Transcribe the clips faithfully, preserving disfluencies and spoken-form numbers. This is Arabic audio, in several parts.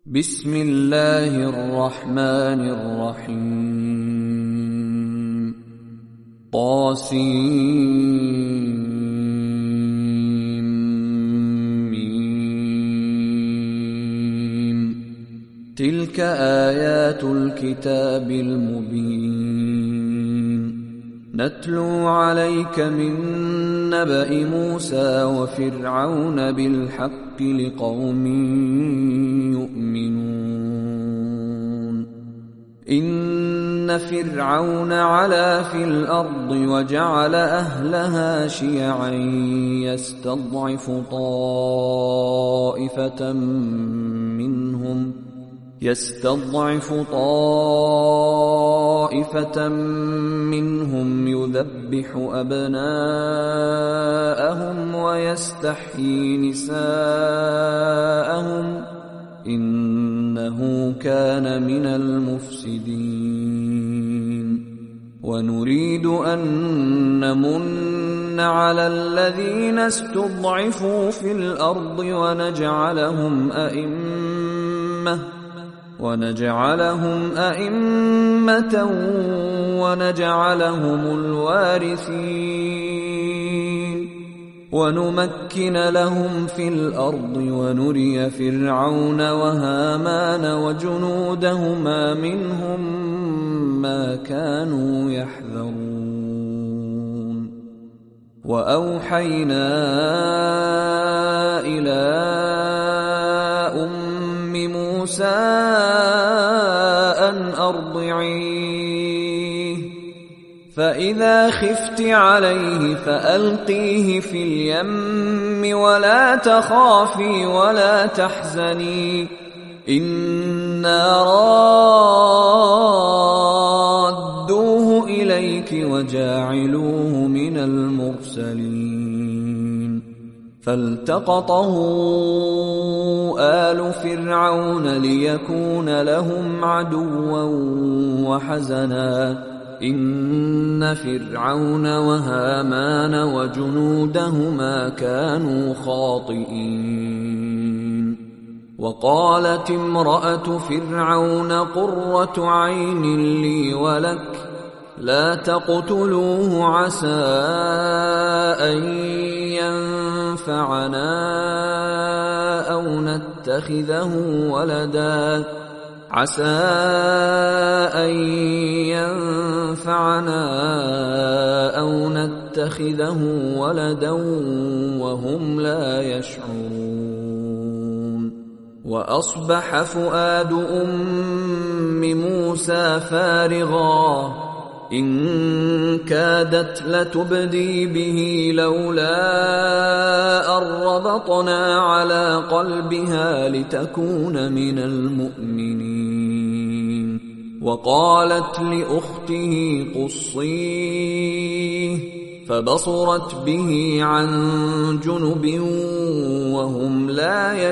بسم الله الرحمن الرحيم طاسيم تلك آيات الكتاب المبين نتلو عليك من نبأ موسى وفرعون بالحق لقوم يؤمنون إن فرعون علا في الأرض وجعل أهلها شيعا يستضعف طائفة منهم يستضعف طائفة منهم يذبح أبناءهم ويستحيي نساءهم إنه كان من المفسدين ونريد أن نمن على الذين استضعفوا في الأرض ونجعلهم أئمة ونجعلهم أئمة ونجعلهم الوارثين ونمكن لهم في الأرض ونري فرعون وهامان وجنودهما منهم ما كانوا يحذرون وأوحينا إلى أم موسى أن أرضعيه فإذا خفت عليه فألقيه في اليم ولا تخافي ولا تحزني إنا رادوه إليك وجاعلوه من المرسلين فالتقطه آل فرعون ليكون لهم عدوا وحزنا إن فرعون وهامان وجنودهما كانوا خاطئين وقالت امرأة فرعون قرة عين لي ولك لا تقتلوه عسى أن ينفعنا أو نتخذه ولدا عسى أن ينفعنا أو نتخذه ولدا وهم لا يشعرون وأصبح فؤاد أم موسى فارغا إن كادت لتبدي به لولا أن ربطنا على قلبها لتكون من المؤمنين وقالت لأخته قصيه فبصرت به عن جنب وهم لا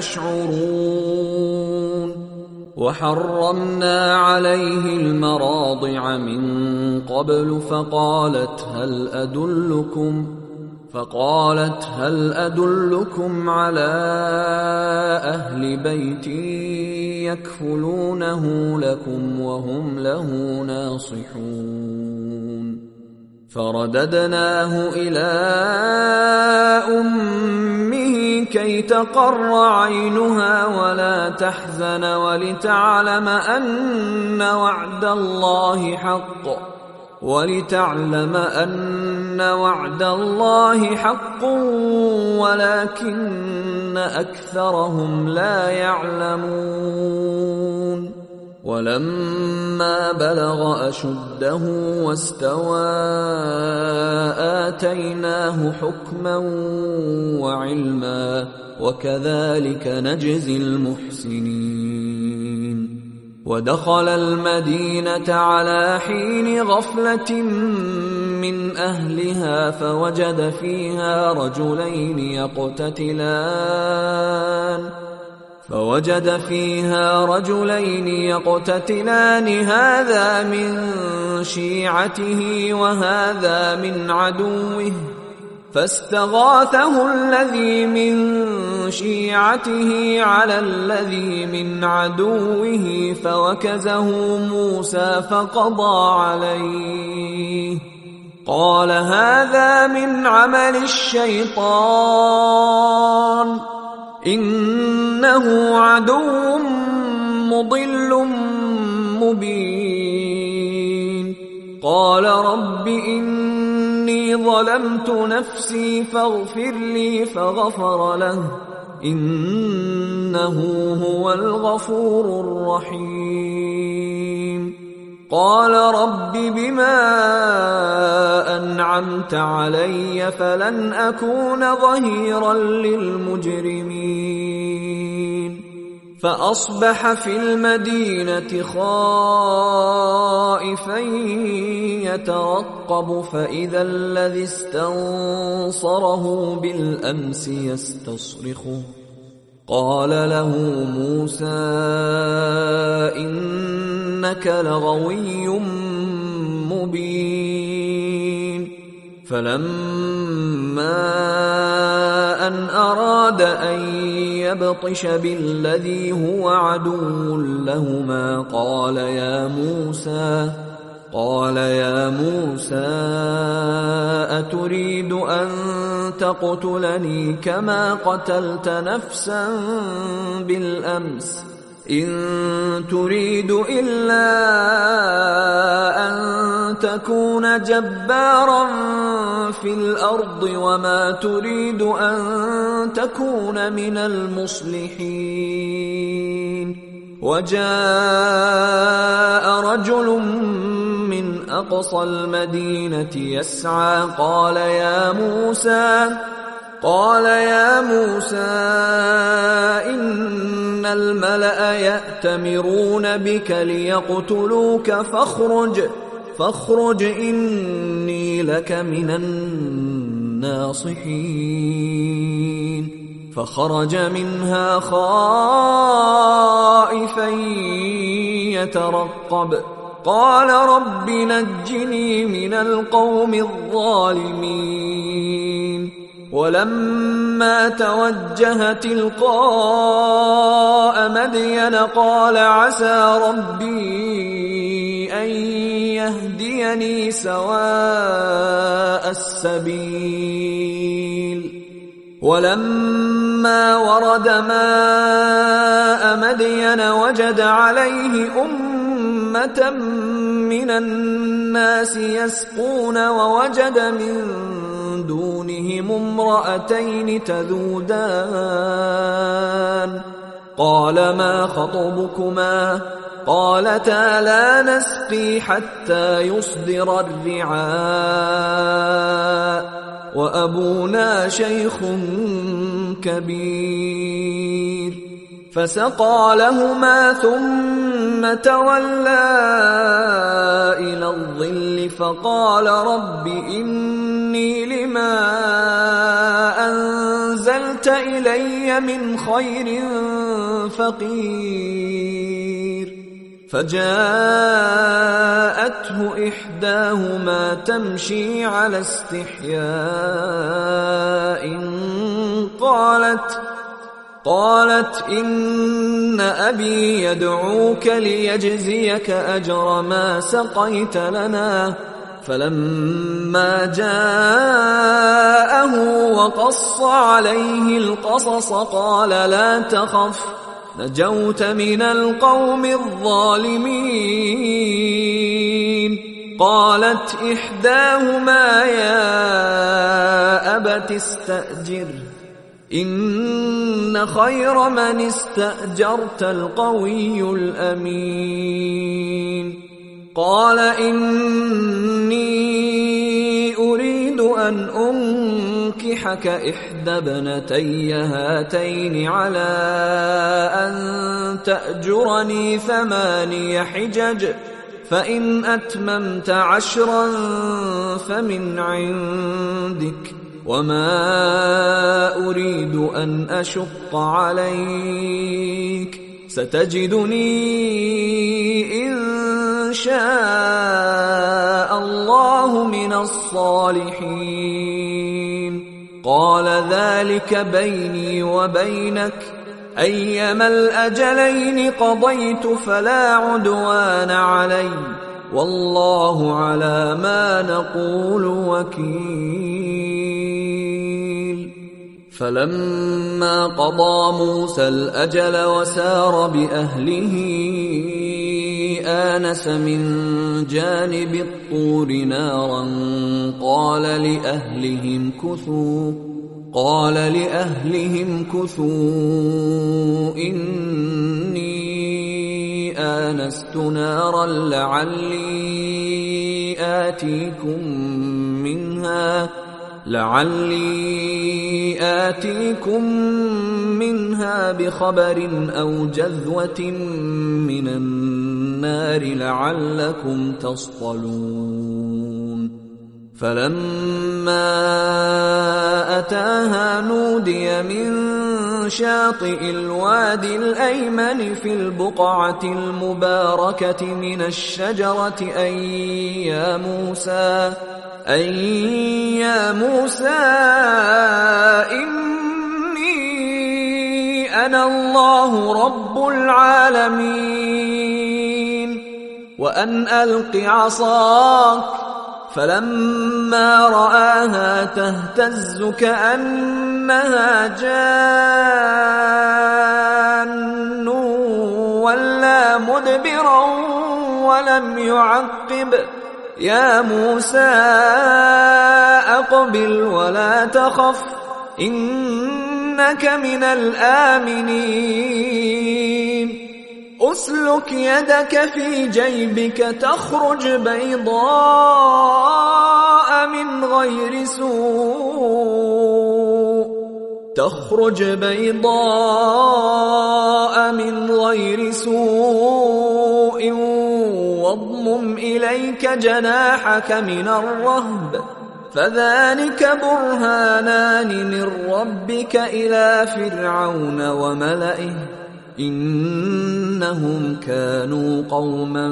يشعرون وحرمنا عليه المراضع من قبل فقالت هل أدلكم فقالت هل أدلكم على أهل بيت يكفلونه لكم وهم له ناصحون فرددناه إلى أمه كي تقر عينها ولا تحزن ولتعلم أن وعد الله حق ولتعلم أن وعد الله حق ولكن أكثرهم لا يعلمون ولما بلغ أشده واستوى آتيناه حكما وعلما وكذلك نجزي المحسنين ودخل المدينة على حين غفلة من أهلها فوجد فيها رجلين يقتتلان فوجد فيها رجلين يقتتلان هذا من شيعته وهذا من عدوه فاستغاثه الذي من شيعته على الذي من عدوه فوكزه موسى فقضى عليه. قال هذا من عمل الشيطان إنه عدو مضل مبين. قال رب إني ظلمت نفسي فاغفر لي فغفر له إنه هو الغفور الرحيم. قال رب بما أنعمت علي فلن أكون ظهيرا للمجرمين. فأصبح في المدينة خائفا يترقب فإذا الذي استنصره بالأمس يستصرخه. قال له موسى إنك لغوي مبين. فلما أن أراد أن يبطش بالذي هو عدو لهما قال يا موسى قال يا موسى أتريد أن تقتلني كما قتلت نفسا بالأمس إن تريد إلا أن تكون جبارا في الأرض وما تريد أن تكون من المصلحين. وجاء رجل من أقصى المدينة يسعى قال يا موسى قال يا موسى إن الملأ يأتمرون بك ليقتلوك فاخرج فاخرج إني لك من الناصحين. فخرج منها خائفا يترقب قال رب نجني من القوم الظالمين. ولما توجه تلقاء مدين قال عسى ربي أن يهديني سواء السبيل. ولما ورد ماء مدين وجد عليه أمة من الناس يسقون ووجد من دونهم امرأتين تذودان. قال ما خطبكما قالتا لا نسقي حتى يصدر الرعاء وأبونا شيخ كبير. فسقى لهما ثم تولى إلى الظل فقال رب إني لما أنزلت إلي من خير فقير. فجاءته إحداهما تمشي على استحياء قالت قالت إن أبي يدعوك ليجزيك أجر ما سقيت لنا. فلما جاءه وقص عليه القصص قال لا تخف نجوت من القوم الظالمين. قالت إحداهما يا أبت استأجره إن خير من استأجرت القوي الأمين. قال إني أريد أن أنكحك إحدى ابنتي هاتين على أن تأجرني ثماني حجج فإن أتممت عشرا فمن عندك وما أريد أن أشق عليك ستجدني إن شاء الله من الصالحين. قال ذلك بيني وبينك أيما الأجلين قضيت فلا عدوان علي والله على ما نقول وكيل. فلما قضى موسى الأجل وسار بأهله آنس من جانب الطور نارا قال لأهلهم كثوا قال لأهلهم كثوا إني آنست نارا لعلي آتيكم منها لعلي آتيكم منها بخبر أو جذوة من النار لعلكم تصطلون. فلما أتاها نودي من شاطئ الوادي الأيمن في البقعة المباركة من الشجرة أن يا موسى أن يا موسى إني أنا الله رب العالمين وأن ألق عصاك. فلما رآها تهتز كأنها جان ولا مدبرا ولم يعقب يا موسى أقبل ولا تخف إنك من الآمنين. أسلك يدك في جيبك تخرج بيضاء من غير سوء تخرج بيضاء من غير سوء واضمم إليك جناحك من الرهب فذلك برهانان من ربك إلى فرعون وملئه إنهم كانوا قوما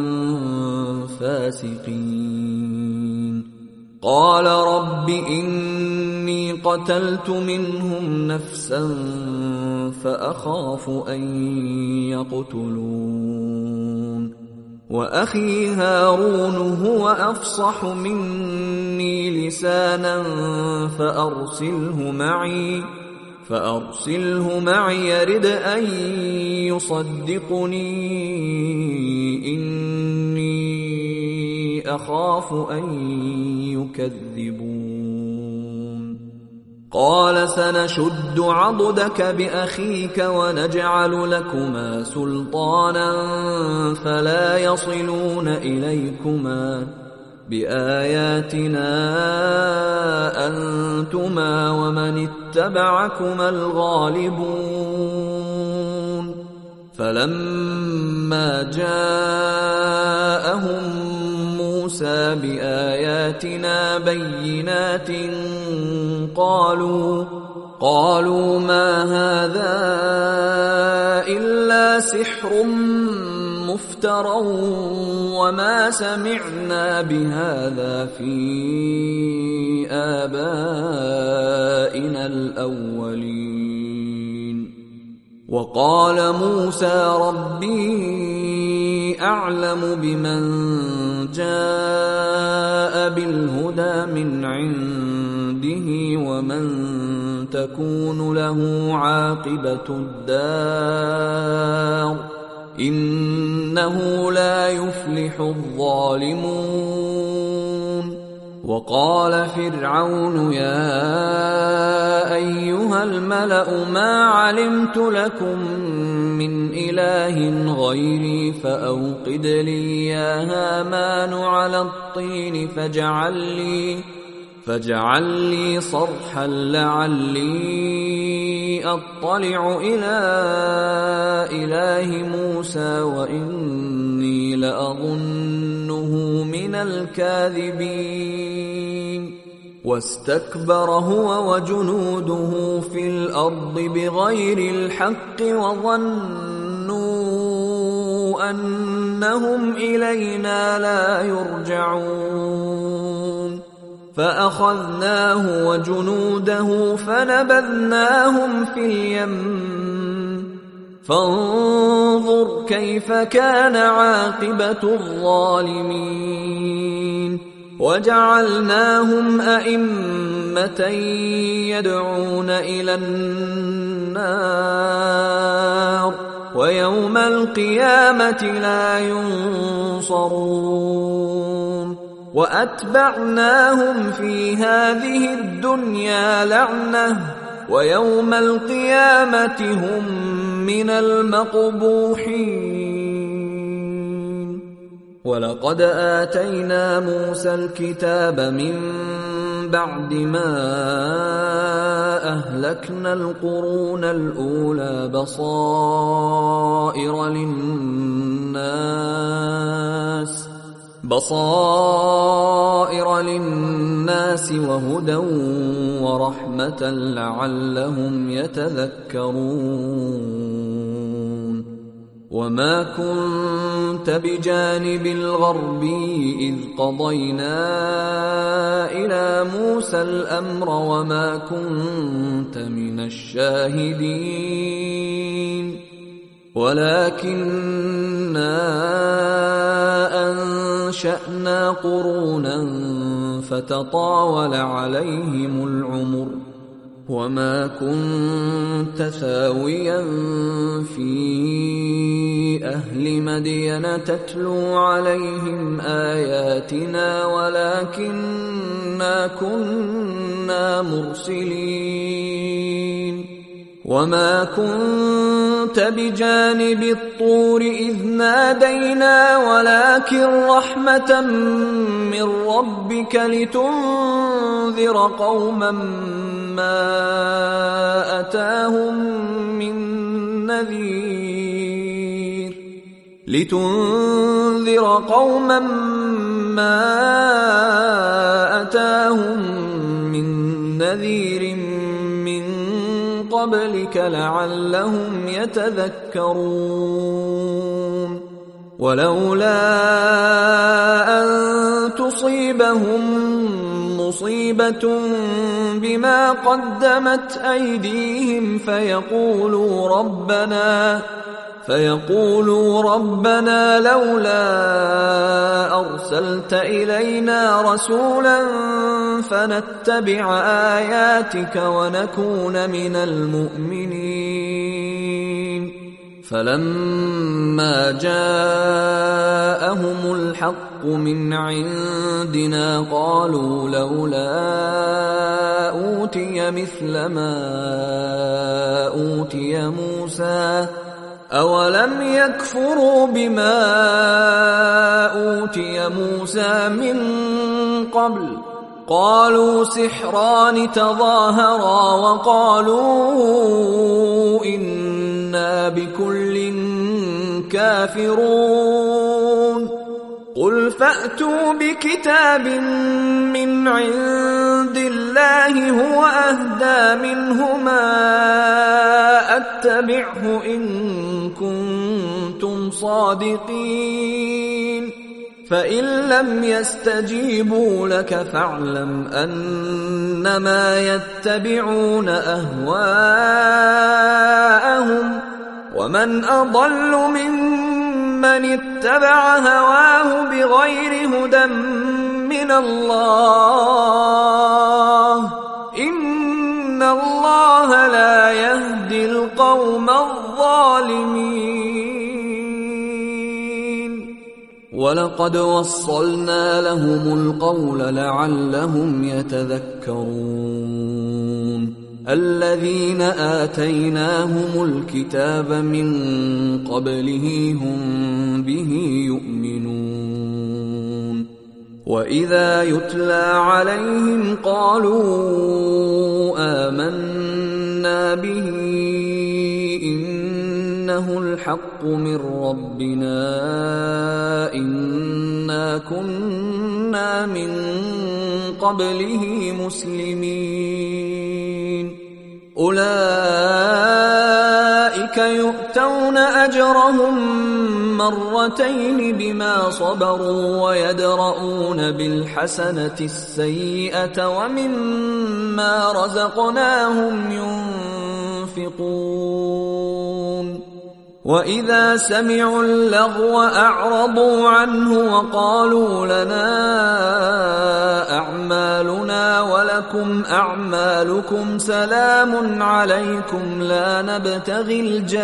فاسقين. قال رب إني قتلت منهم نفسا فأخاف أن يقتلون وأخي هارون هو أفصح مني لسانا فأرسله معي فأرسله معي يرد أن يصدقني إني أخاف أن يكذبون. قال سنشد عضدك بأخيك ونجعل لكما سلطانا فلا يصلون إليكما بآياتنا أنتما ومن اتبعكما الغالبون. فلما جاءهم موسى بآياتنا بينات قالوا قالوا ما هذا إلا سحر مفترى وما سمعنا بهذا في آبائنا الأولين. وقال موسى ربي أعلم بمن جاء بالهدى من عنده ومن تكون له عاقبة الدار إنه لا يفلح الظالمون. وقال فرعون يا أيها الملأ ما علمت لكم من إله غيري فأوقد لي يا هامان على الطين فاجعل لي فاجعل لي صرحا لعلي أطلع إلى إله موسى وإني لأظنه من الكاذبين. واستكبر هو وجنوده في الأرض بغير الحق وظنوا أنهم إلينا لا يرجعون. فأخذناه وجنوده فنبذناهم في اليم فانظر كيف كان عاقبة الظالمين وجعلناهم أئمة يدعون إلى النار ويوم القيامة لا ينصرون وأتبعناهم في هذه الدنيا لعنة ويوم القيامة هم من المقبوحين ولقد آتينا موسى الكتاب من بعد ما أهلكنا القرون الأولى بصائر للناس بصائر للناس وهدى ورحمة لعلهم يتذكرون وما كنت بجانب الغربي إذ قضينا إلى موسى الأمر وما كنت من الشاهدين ولكننا أنشأنا قرونا فتطاول عليهم العمر وما كنت ثاويا في أهل مدين تتلو عليهم آياتنا ولكننا كنا مرسلين وما كنت بجانب الطور إذ نادينا ولكن رحمة من ربك لتنذر قوما ما أتاهم من نذير لتنذر قوما ما أتاهم من نذير من قبلك لعلهم يتذكرون ولولا أن تصيبهم مصيبة بما قدمت أيديهم فيقولوا ربنا فيقولوا ربنا لولا أرسلت إلينا رسولا فنتبع آياتك ونكون من المؤمنين فلما جاءهم الحق من عندنا قالوا لولا أوتي مثل ما أوتي موسى أولم يكفروا بما أوتي موسى من قبل قالوا سحران تظاهرا وقالوا إنا بكل كافرون قل فأتوا بكتاب من عند الله هو أهدى منهما أتبعه إن كنتم صادقين فإن لم يستجيبوا لك فاعلم أنما يتبعون أهواءهم ومن أضل ممن اتبع هواه بغير هدى من الله إن الله لا يهدي القوم الظالمين ولقد وصلنا لهم القول لعلهم يتذكرون الذين آتيناهم الكتاب من قبله هم به يؤمنون وإذا يتلى عليهم قالوا آمنا به إنه الحق من ربنا إنا كنا من قبله مسلمين أولئك يؤتون يؤتون أجرهم مرتين بما صبروا ويدرؤون بالحسنة السيئة ومما رزقناهم ينفقون وإذا سمعوا اللغو أعرضوا عنه وقالوا لنا أعمالنا ولكم أعمالكم سلام عليكم لا نبتغي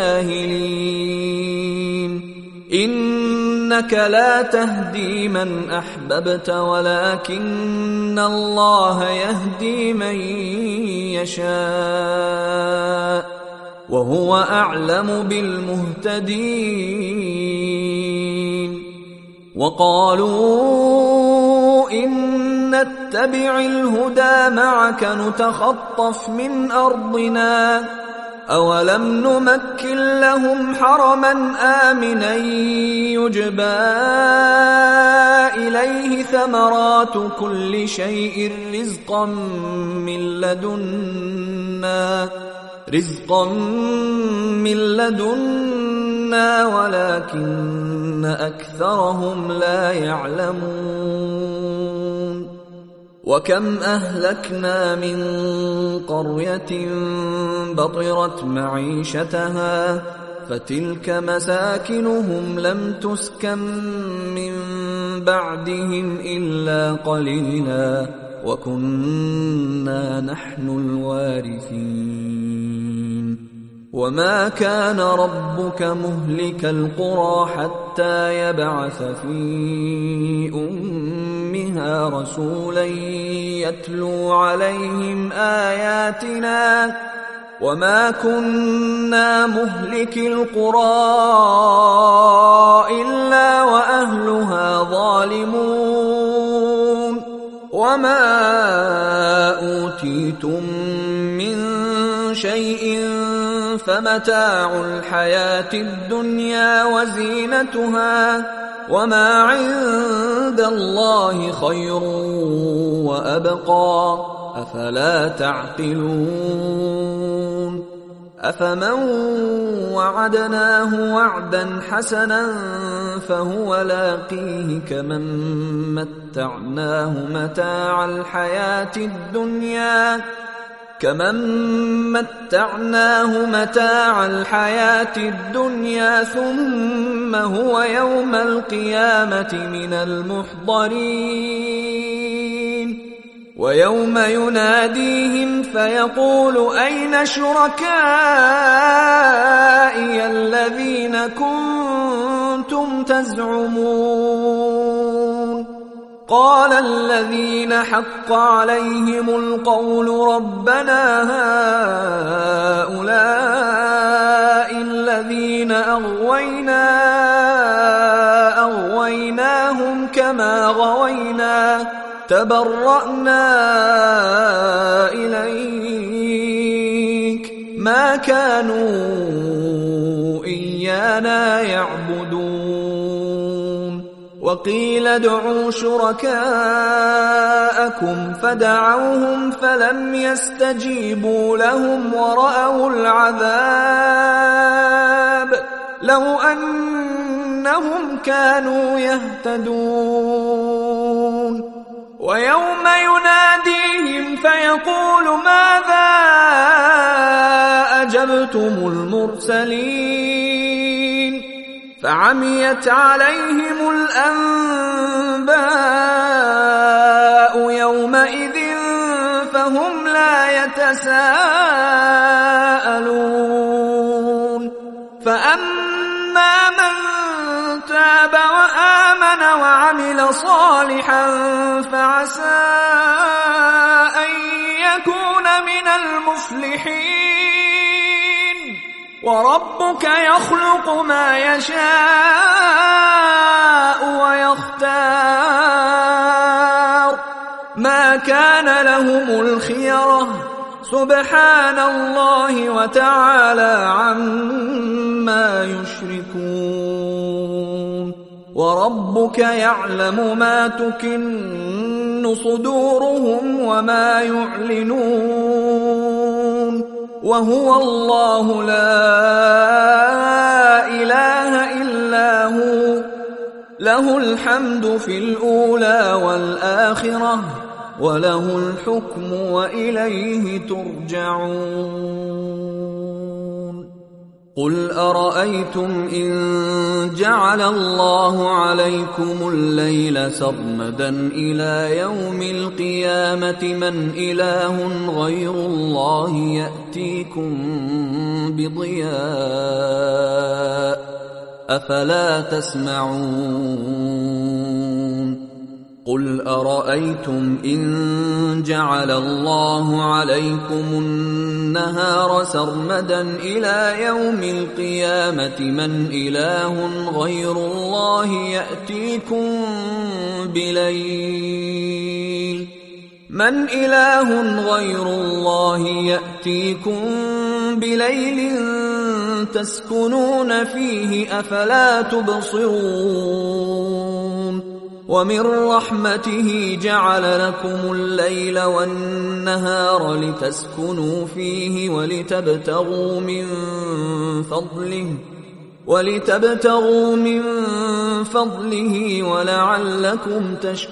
الجاهلين إنك لا تهدي من أحببت ولكن الله يهدي من يشاء وهو أعلم بالمهتدين وقالوا إن نتبع الهدى معك نتخطف من أرضنا أولم نمكن لهم حرما آمنا يجبى إليه ثمرات كل شيء رزقا من لدنا رزقا من لدنا ولكن أكثرهم لا يعلمون وكم أهلكنا من قرية بطرت معيشتها فتلك مساكنهم لم تسكن من بعدهم إلا قليلا وكنا نحن الوارثين وما كان ربك مهلك القرى حتى يبعث في أمها رسولا يتلو عليهم آياتنا وما كنا مهلك القرى إلا وأهلها ظالمون وما أوتيتم من شيء فمتاع الحياة الدنيا وزينتها وما عند الله خير وأبقى أفلا تعقلون أفمن وعدناه وعدا حسنا فهو لاقيه كمن متعناه متاع الحياة الدنيا كمن متعناه متاع الحياة الدنيا ثم هو يوم القيامة من المحضرين ويوم يناديهم فيقول أين شركائي الذين كنتم تزعمون قال الذين حق عليهم القول ربنا هؤلاء الذين أغوينا أغويناهم كما غوينا تبرأنا إليك ما كانوا إيانا يعبدون وقيل ادعوا شركاءكم فدعوهم فلم يستجيبوا لهم ورأوا العذاب لو أنهم كانوا يهتدون ويوم يناديهم فيقول ماذا أجبتم المرسلين فعميت عليهم الأنباء يومئذ فهم لا يتساءلون فأما من تاب وآمن وعمل صالحا فعسى أن يكون من المفلحين وربك يخلق ما يشاء ويختار ما كان لهم الخيرة سبحان الله وتعالى عما يشركون وربك يعلم ما تكن صدورهم وما يعلنون وهو الله لا إله إلا هو له الحمد في الأولى والآخرة وله الحكم وإليه ترجعون قل أرأيتم إن جعل الله عليكم الليل سرمدا إلى يوم القيامة من إله غير الله يأتيكم بضياء أفلا تسمعون قل أرأيتم إن جعل الله عليكم النهار سرمدا إلى يوم القيامة من إله غير الله يأتيكم بليل من إله غير الله يأتيكم بليل تسكنون فيه أفلا تبصرون ومن رحمته جعل لكم الليل والنهار لتسكنوا فيه ولتبتغوا من فضله ولتبتغوا من فضله ولعلكم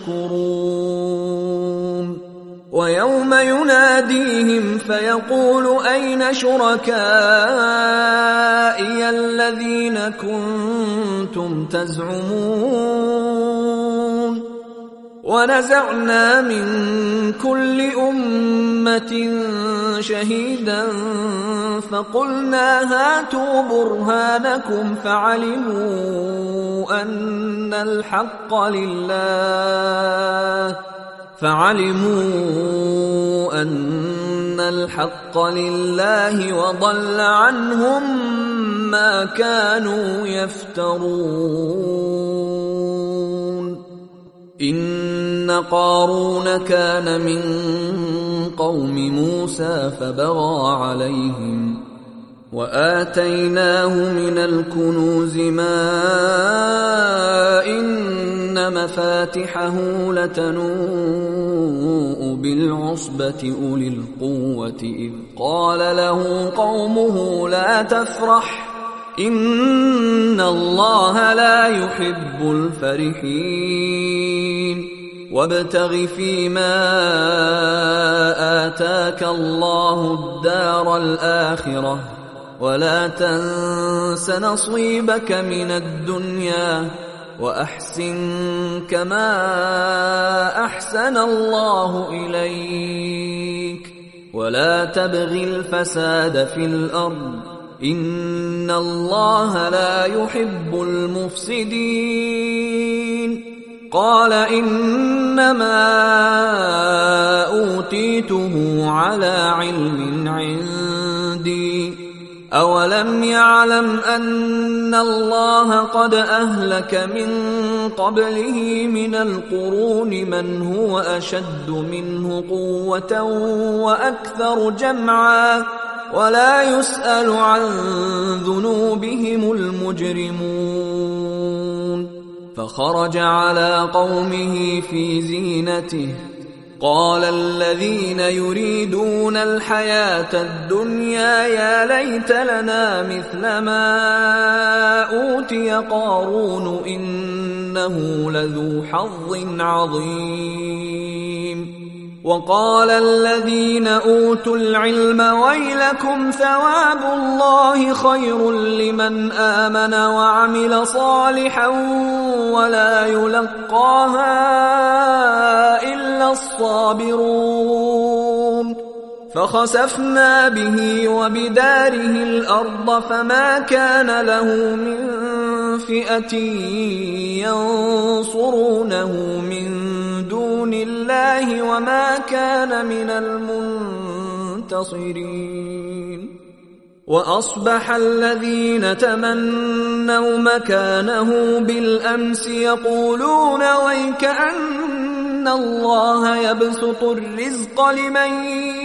تشكرون ويوم يناديهم فيقول أين شركائي الذين كنتم تزعمون ونزعنا من كل أمة شهيدا فقلنا هاتوا برهانكم فعلموا أن الحق لله فعلموا أن الحق لله وضل عنهم ما كانوا يفترون إن قارون كان من قوم موسى فبغى عليهم وآتيناه من الكنوز ما إن مفاتحه لتنوء بالعصبة أولي القوة إذ قال له قومه لا تفرح إن الله لا يحب الفرحين وابتغ فيما آتاك الله الدار الآخرة ولا تنس نصيبك من الدنيا وأحسن كما أحسن الله إليك ولا تبغ الفساد في الأرض إن الله لا يحب المفسدين قال إنما أوتيته على علم عندي أولم يعلم أن الله قد أهلك من قبله من القرون من هو أشد منه قوة وأكثر جمعا ولا يسأل عن ذنوبهم المجرمون فخرج على قومه في زينته قال الذين يريدون الحياة الدنيا يا ليت لنا مثل ما أوتي قارون إنه لذو حظ عظيم وقال الذين أوتوا العلم ويلكم ثواب الله خير لمن آمن وعمل صالحا ولا يلقاها إلا الصابرون فخسفنا به وبداره الأرض فما كان له من فئة ينصرونه من دون الله وما كان من المنتصرين وأصبح الذين تمنوا مكانه بالأمس يقولون ويكأن الله يبسط الرزق لمن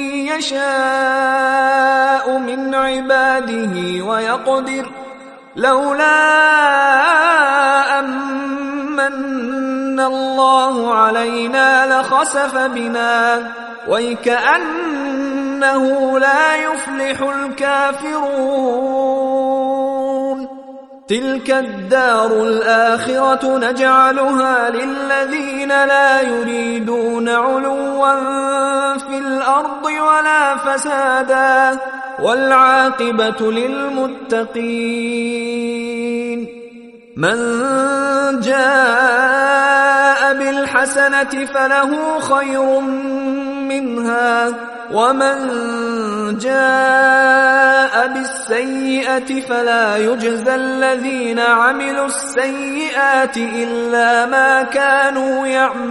يشاء من عباده ويقدر لولا أمن الله علينا لخسف بنا ويكأنه لا يفلح الكافرون تلك الدار الآخرة نجعلها للذين لا يريدون علوا في الأرض ولا فسادا والعاقبة للمتقين. من جاء بالحسنة فله خير منها ومن جاء بالسيئة فلا يجزى الذين عملوا السيئات إلا ما كانوا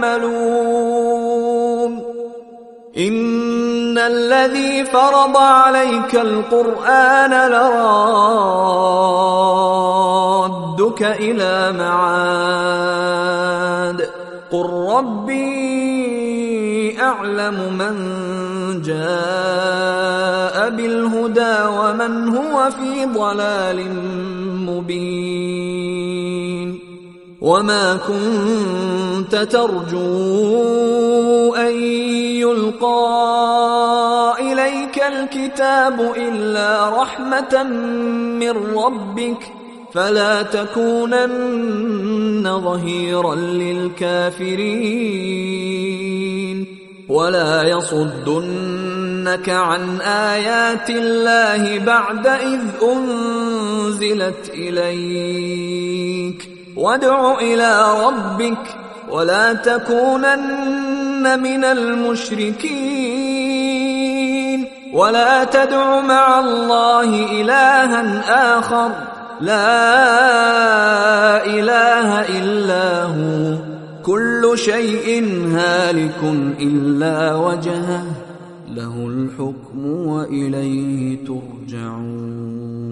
يعملون. إن الذي فرض عليك القرآن لرادك إلى معاد قل ربي أعلم من جاء بالهدى ومن هو في ضلال مبين. وما كنت ترجو أن يلقى إليك الكتاب إلا رحمة من ربك فلا تكونن ظهيرا للكافرين ولا يصدنك عن آيات الله بعد إذ أنزلت إليك وادع إلى ربك ولا تكونن من المشركين ولا تدع مع الله إلها آخر لا إله إلا هو كل شيء هالك إلا وجهه له الحكم وإليه ترجعون.